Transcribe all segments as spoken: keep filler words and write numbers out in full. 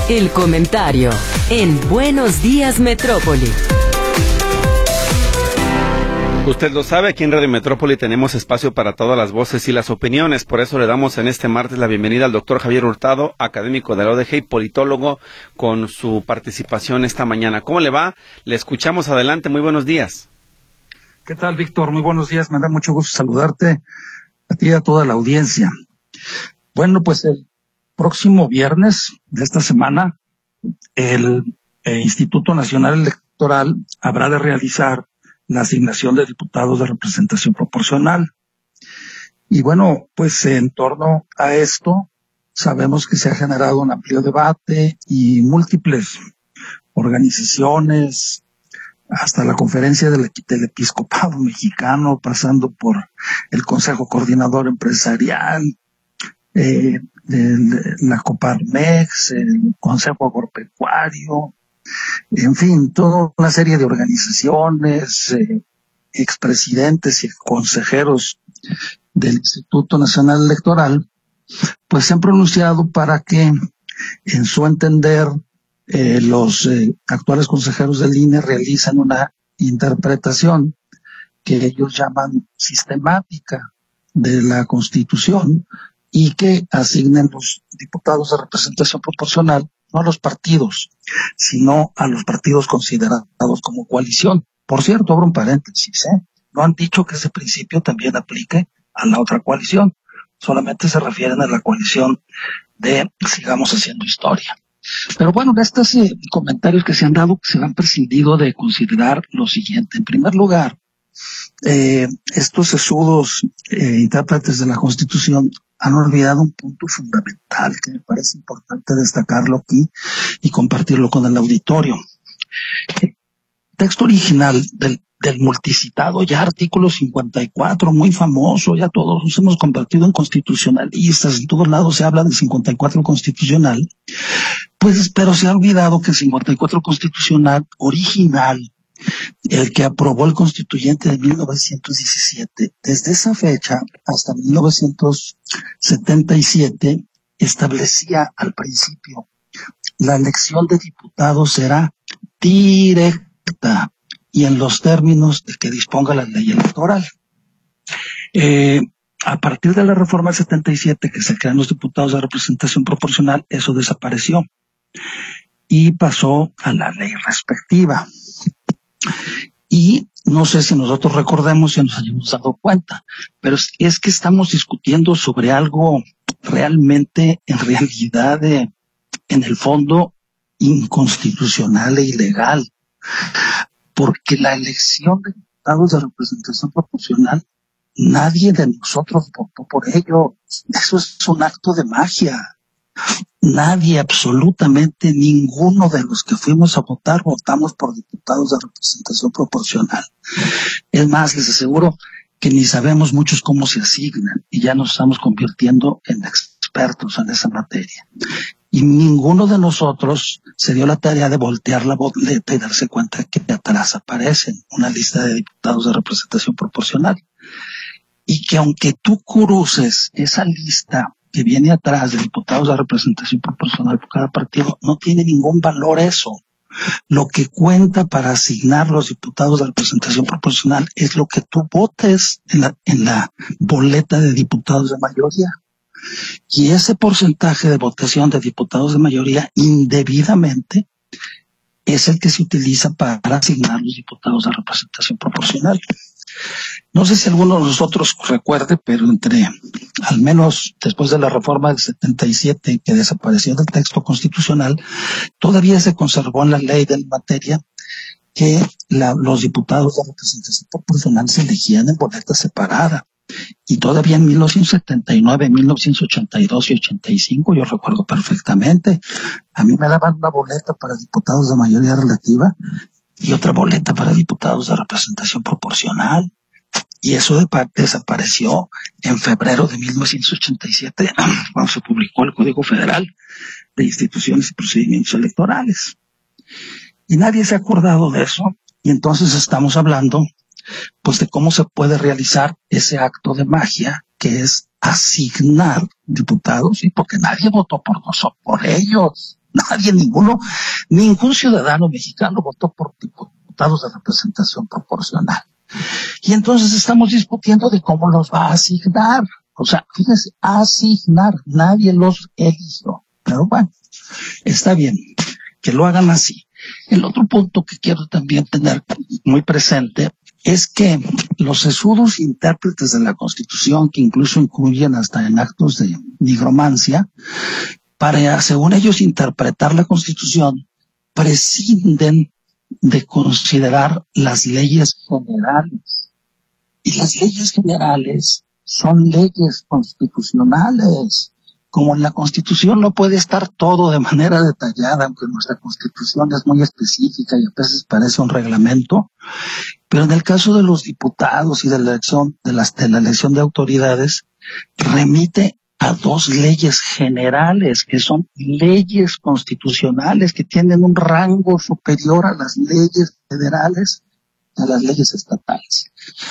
El comentario en Buenos Días Metrópoli. Usted lo sabe, aquí en Radio Metrópoli tenemos espacio para todas las voces y las opiniones. Por eso le damos en este martes la bienvenida al doctor Javier Hurtado, académico de la O D G y politólogo, con su participación esta mañana. ¿Cómo le va? Le escuchamos. Adelante, muy buenos días. ¿Qué tal, Víctor? Muy buenos días. Me da mucho gusto saludarte a ti y a toda la audiencia. Bueno, pues el próximo viernes de esta semana, el eh, Instituto Nacional Electoral habrá de realizar la asignación de diputados de representación proporcional. Y bueno, pues en torno a esto, sabemos que se ha generado un amplio debate y múltiples organizaciones, hasta la Conferencia del, del Episcopado Mexicano, pasando por el Consejo Coordinador Empresarial, eh, el, la Coparmex, el Consejo Agropecuario, en fin, toda una serie de organizaciones, eh, expresidentes y consejeros del Instituto Nacional Electoral, pues se han pronunciado para que, en su entender, eh, los eh, actuales consejeros del I N E realizan una interpretación que ellos llaman sistemática de la Constitución y que asignen los diputados de representación proporcional no a los partidos, sino a los partidos considerados como coalición. Por cierto, abro un paréntesis, ¿eh? No han dicho que ese principio también aplique a la otra coalición, solamente se refieren a la coalición de Sigamos Haciendo Historia. Pero bueno, de estos eh, comentarios que se han dado, se han prescindido de considerar lo siguiente. En primer lugar, eh, estos sesudos eh, intérpretes de la Constitución han olvidado un punto fundamental que me parece importante destacarlo aquí y compartirlo con el auditorio. El texto original del, del multicitado ya artículo cincuenta y cuatro, muy famoso, ya todos nos hemos convertido en constitucionalistas, en todos lados se habla del cincuenta y cuatro constitucional, pues pero se ha olvidado que el cincuenta y cuatro constitucional original, el que aprobó el constituyente de mil novecientos diecisiete, desde esa fecha hasta mil novecientos setenta y siete, establecía al principio la elección de diputados será directa y en los términos de que disponga la ley electoral. Eh, a partir de la reforma del setenta y siete, que se crean los diputados de representación proporcional, eso desapareció y pasó a la ley respectiva. Y no sé si nosotros recordemos, si nos hayamos dado cuenta, pero es, es que estamos discutiendo sobre algo realmente, en realidad, eh, en el fondo, inconstitucional e ilegal, porque la elección de diputados de representación proporcional, nadie de nosotros votó por ello. Eso es un acto de magia. Nadie, absolutamente ninguno de los que fuimos a votar, votamos por diputados de representación proporcional. Es más, les aseguro que ni sabemos muchos cómo se asignan y ya nos estamos convirtiendo en expertos en esa materia. Y ninguno de nosotros se dio la tarea de voltear la boleta y darse cuenta que atrás aparecen una lista de diputados de representación proporcional. Y que aunque tú cruces esa lista que viene atrás de diputados de representación proporcional por cada partido, no tiene ningún valor eso. Lo que cuenta para asignar los diputados de representación proporcional es lo que tú votes en la, en la boleta de diputados de mayoría. Y ese porcentaje de votación de diputados de mayoría indebidamente es el que se utiliza para asignar los diputados de representación proporcional. No sé si alguno de nosotros recuerde, pero entre, al menos después de la reforma del setenta y siete, que desapareció del texto constitucional, todavía se conservó en la ley de la materia que la, los diputados de representación proporcional se elegían en boleta separada. Y todavía en mil novecientos setenta y nueve, mil novecientos ochenta y dos y ochenta y cinco, yo recuerdo perfectamente, a mí me daban una boleta para diputados de mayoría relativa y otra boleta para diputados de representación proporcional. Y eso de desapareció en febrero de mil novecientos ochenta y siete, cuando se publicó el Código Federal de Instituciones y Procedimientos Electorales. Y nadie se ha acordado de eso, y entonces estamos hablando pues de cómo se puede realizar ese acto de magia que es asignar diputados, y porque nadie votó por nosotros, por ellos. Nadie, ninguno, ningún ciudadano mexicano votó por diputados de representación proporcional. Y entonces estamos discutiendo de cómo los va a asignar. O sea, fíjense, asignar, nadie los eligió. Pero bueno, está bien que lo hagan así. El otro punto que quiero también tener muy presente es que los sesudos intérpretes de la Constitución, que incluso incluyen hasta en actos de nigromancia, para, según ellos, interpretar la Constitución, prescinden de considerar las leyes generales. Y las leyes generales son leyes constitucionales. Como en la Constitución no puede estar todo de manera detallada, aunque nuestra Constitución es muy específica y a veces parece un reglamento, pero en el caso de los diputados y de la elección de, las, de la elección de autoridades, remite a dos leyes generales, que son leyes constitucionales, que tienen un rango superior a las leyes federales, a las leyes estatales.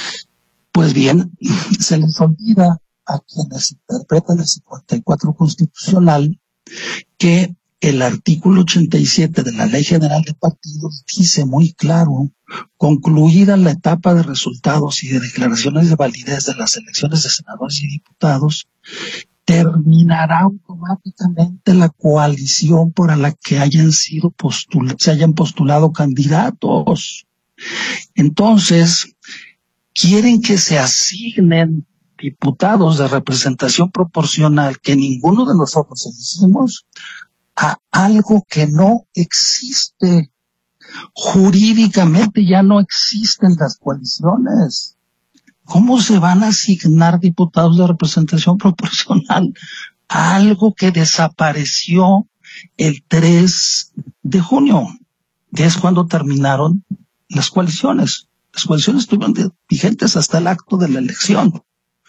Pues bien, se les olvida a quienes interpretan el cincuenta y cuatro constitucional que el artículo ochenta y siete de la Ley General de Partidos dice muy claro: concluida la etapa de resultados y de declaraciones de validez de las elecciones de senadores y diputados, terminará automáticamente la coalición por la que hayan sido postul- se hayan postulado candidatos. Entonces, quieren que se asignen diputados de representación proporcional que ninguno de nosotros elegimos a algo que no existe. Jurídicamente ya no existen las coaliciones. ¿Cómo se van a asignar diputados de representación proporcional a algo que desapareció el tres de junio, que es cuando terminaron las coaliciones? Las coaliciones estuvieron vigentes hasta el acto de la elección.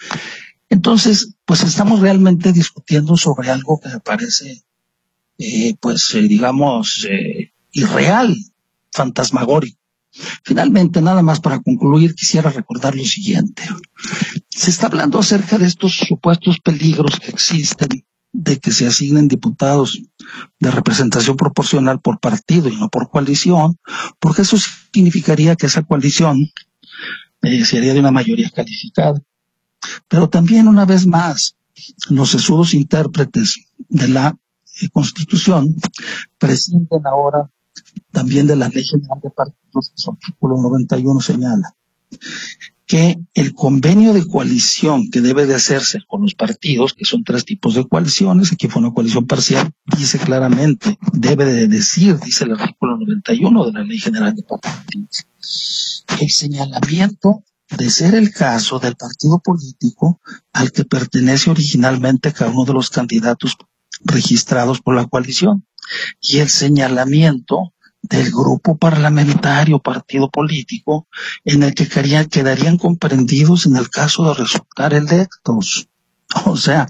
Entonces, pues estamos realmente discutiendo sobre algo que me parece, eh, pues, eh, digamos, eh, irreal, fantasmagórico. Finalmente, nada más para concluir, quisiera recordar lo siguiente. Se está hablando acerca de estos supuestos peligros que existen de que se asignen diputados de representación proporcional por partido y no por coalición, porque eso significaría que esa coalición eh, sería de una mayoría calificada. Pero también, una vez más, los sesudos intérpretes de la eh, Constitución prescinden ahora también de la Ley General de Partidos, que su artículo noventa y uno señala que el convenio de coalición que debe de hacerse con los partidos, que son tres tipos de coaliciones, aquí fue una coalición parcial, dice claramente, debe de decir, dice el artículo noventa y uno de la Ley General de Partidos, el señalamiento de ser el caso del partido político al que pertenece originalmente cada uno de los candidatos registrados por la coalición, y el señalamiento del grupo parlamentario, partido político, en el que quedarían, quedarían comprendidos en el caso de resultar electos. O sea,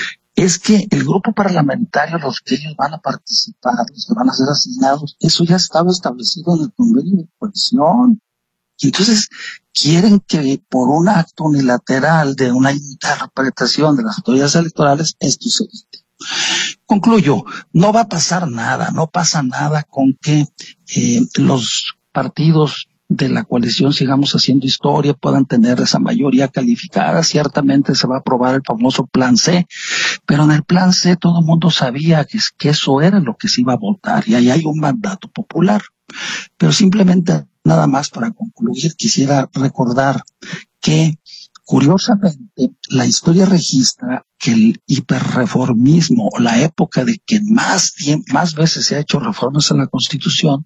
es que el grupo parlamentario, los que ellos van a participar, los que van a ser asignados, eso ya estaba establecido en el convenio de coalición. Y entonces quieren que por un acto unilateral de una interpretación de las autoridades electorales, esto se evite. Concluyo, no va a pasar nada, no pasa nada con que eh, los partidos de la coalición sigamos haciendo historia, puedan tener esa mayoría calificada. Ciertamente se va a aprobar el famoso Plan C, pero en el Plan C todo el mundo sabía que, que eso era lo que se iba a votar y ahí hay un mandato popular. Pero simplemente, nada más para concluir, quisiera recordar que curiosamente, la historia registra que el hiperreformismo, o la época de que más, más veces se ha hecho reformas a la Constitución,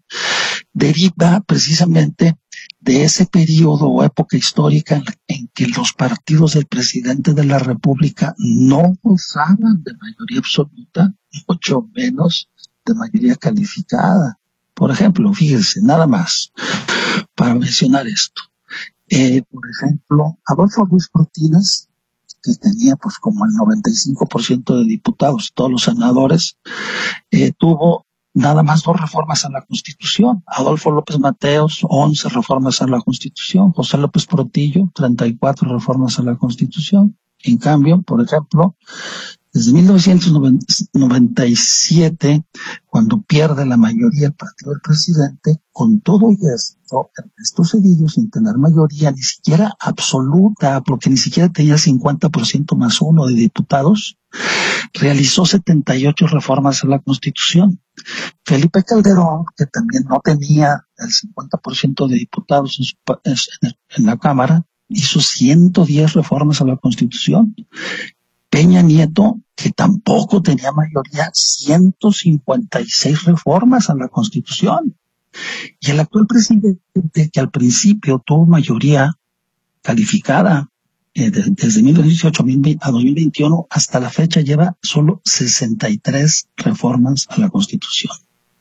deriva precisamente de ese periodo o época histórica en, en que los partidos del presidente de la República no gozaban de mayoría absoluta, mucho menos de mayoría calificada. Por ejemplo, fíjense, nada más para mencionar esto. Eh, por ejemplo, Adolfo Ruiz Cortines, que tenía pues como el noventa y cinco por ciento de diputados y todos los senadores, eh, tuvo nada más dos reformas a la Constitución. Adolfo López Mateos, once reformas a la Constitución. José López Portillo, treinta y cuatro reformas a la Constitución. En cambio, por ejemplo, Desde mil novecientos noventa y siete, cuando pierde la mayoría el partido del presidente, con todo y esto, Ernesto Zedillo, sin tener mayoría ni siquiera absoluta, porque ni siquiera tenía cincuenta por ciento más uno de diputados, realizó setenta y ocho reformas a la Constitución. Felipe Calderón, que también no tenía el cincuenta por ciento de diputados en, su, en, en la Cámara, hizo ciento diez reformas a la Constitución. Peña Nieto, que tampoco tenía mayoría, ciento cincuenta y seis reformas a la Constitución. Y el actual presidente, que al principio tuvo mayoría calificada, eh, de, desde mil novecientos dieciocho a dos mil veintiuno, hasta la fecha lleva solo sesenta y tres reformas a la Constitución.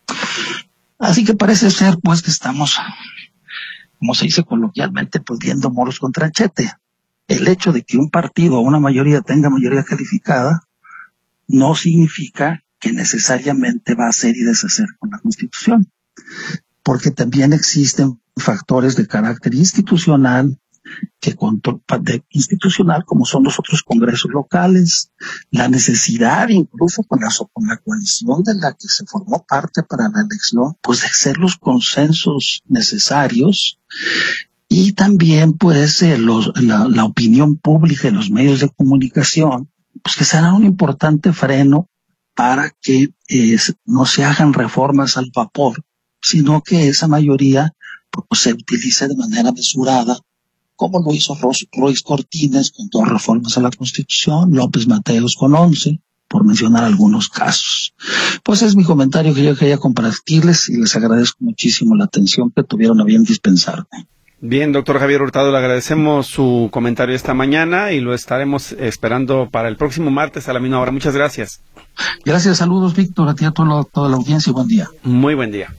Así que parece ser, pues, que estamos, como se dice coloquialmente, pues viendo moros con tranchete. El hecho de que un partido o una mayoría tenga mayoría calificada no significa que necesariamente va a hacer y deshacer con la Constitución, porque también existen factores de carácter institucional, que control, de, institucional como son los otros congresos locales, la necesidad incluso con la, con la coalición de la que se formó parte para la elección, pues de hacer los consensos necesarios. Y también, pues, eh, los, la, la opinión pública y los medios de comunicación, pues que serán un importante freno para que eh, no se hagan reformas al vapor, sino que esa mayoría pues, se utilice de manera mesurada, como lo hizo Ruiz Cortines con dos reformas a la Constitución, López Mateos con once, por mencionar algunos casos. Pues es mi comentario que yo quería compartirles y les agradezco muchísimo la atención que tuvieron a bien dispensarme. Bien, doctor Javier Hurtado, le agradecemos su comentario esta mañana y lo estaremos esperando para el próximo martes a la misma hora. Muchas gracias. Gracias, saludos, Víctor, a ti, a toda la, toda la audiencia y buen día. Muy buen día.